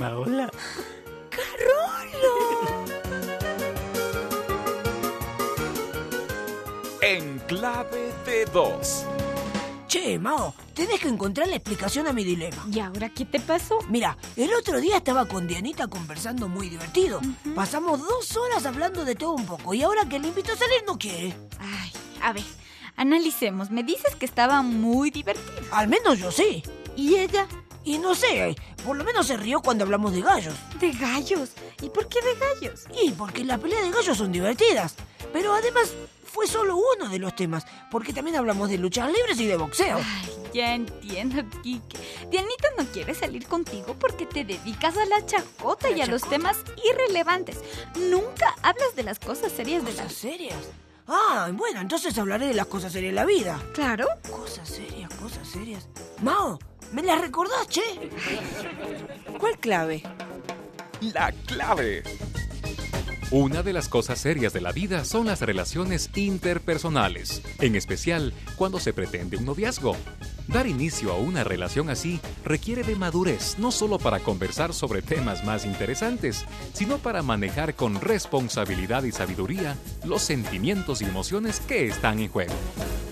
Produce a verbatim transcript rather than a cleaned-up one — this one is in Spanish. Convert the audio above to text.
Hola, hola. ¡Carolo! En clave de dos. Che, Mao, tenés que encontrar la explicación a mi dilema. ¿Y ahora qué te pasó? Mira, el otro día estaba con Dianita conversando muy divertido. Uh-huh. Pasamos dos horas hablando de todo un poco y ahora que le invito a salir no quiere. Ay, a ver, analicemos. Me dices que estaba muy divertido. Al menos yo sí. ¿Y ella? Y no sé, por lo menos se rió cuando hablamos de gallos. ¿De gallos? ¿Y por qué de gallos? Y porque las peleas de gallos son divertidas. Pero además fue solo uno de los temas, porque también hablamos de luchas libres y de boxeo. Ay, ya entiendo, Quique. Dianita no quiere salir contigo porque te dedicas a la chacota ¿La y a los chacota? temas irrelevantes. Nunca hablas de las cosas serias de la ¿Cosas serias? Ah, bueno, entonces hablaré de las cosas serias de la vida. Claro. Cosas serias, cosas serias. Mao, ¿me las recordás, che? ¿Cuál clave? La clave. Una de las cosas serias de la vida son las relaciones interpersonales, en especial cuando se pretende un noviazgo. Dar inicio a una relación así requiere de madurez, no solo para conversar sobre temas más interesantes, sino para manejar con responsabilidad y sabiduría los sentimientos y emociones que están en juego.